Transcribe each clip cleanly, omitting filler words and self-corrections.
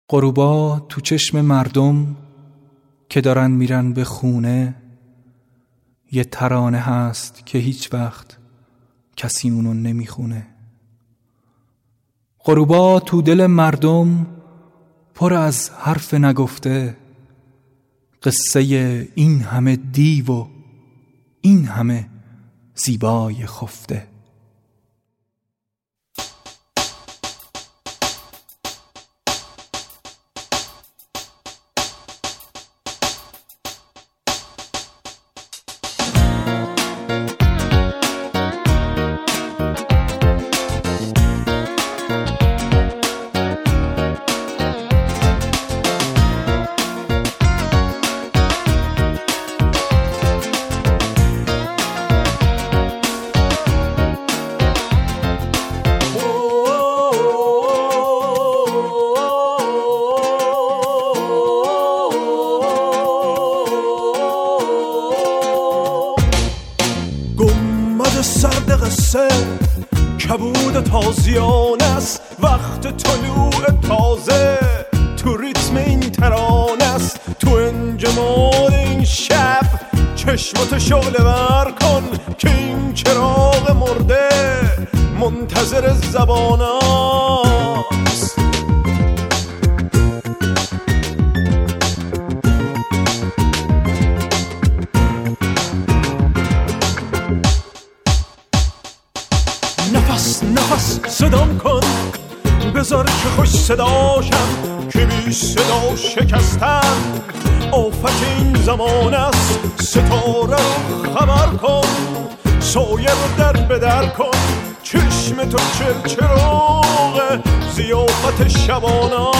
غروبا تو چشم مردم که دارن میرن به خونه، یه ترانه هست که هیچ وقت کسی اونو نمیخونه. غروبا تو دل مردم پر از حرف نگفته، قصه این همه دیو و این همه زیبای خفته. سرد قصه کبود تازیان است، وقت طلوع تازه تو ریتم این ترانه است. تو انجماد این شب چشمات شعله ور کن که این چراغ مرده منتظر زبان است. نفس صدام کن، بذار که خوش صداشم که بی صدا شکستن آفت این زمان است. ستاره رو خبر کن، سایه رو در بدر کن، چشم تو چرچراغ ضیافت شبانه.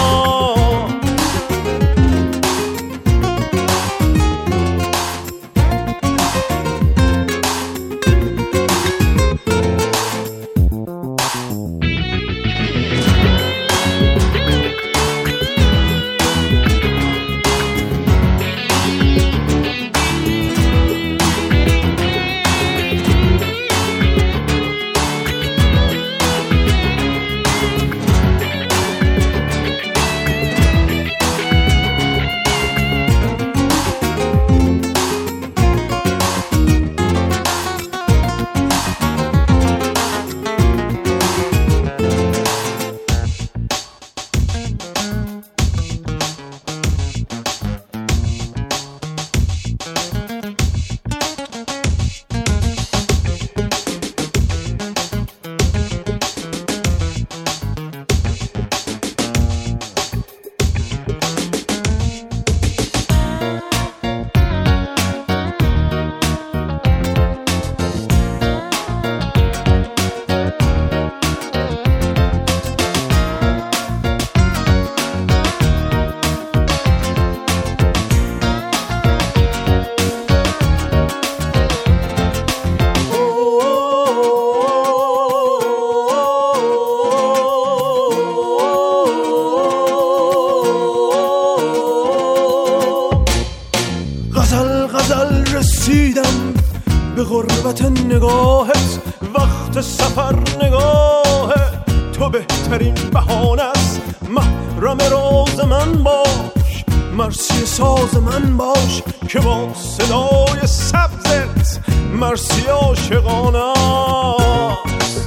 رسیدم به غربت نگاهت، وقت سفر نگاه تو بهترین بهانه است. محرم راز من باش، مرسی ساز من باش که با صدای سبزت مرسی عاشقانه است.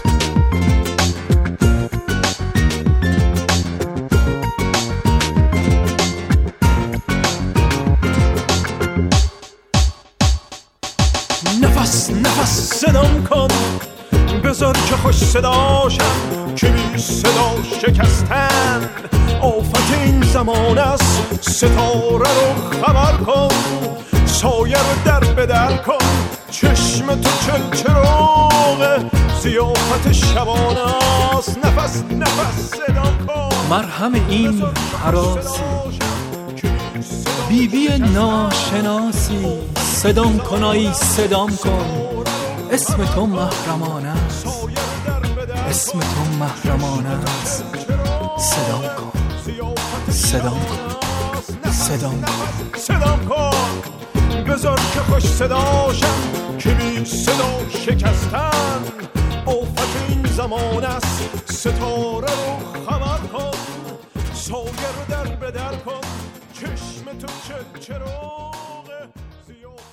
نفس صدام کن، بذار که خوش صداشم که بی صدا شکستن آفت این زمان است. ستاره رو خبر کن، سایه رو در بدر کن، چشم تو چرچراغ ضیافت شبانه است. نفس صدام کن، مرهم این حراسی بیبی ناشناسی. صدام کن آی صدام کن، اسم تو محرمانه است، اسم تو محرمانه است. صدام کن، صدام کن، صدام کن، صدام کن، بذار که خوش صداشم که بی صدا شکستن آفت این زمان است. ستاره رو خبر کن. سایه رو در به در کن، چشم تو چه چراغ زیاد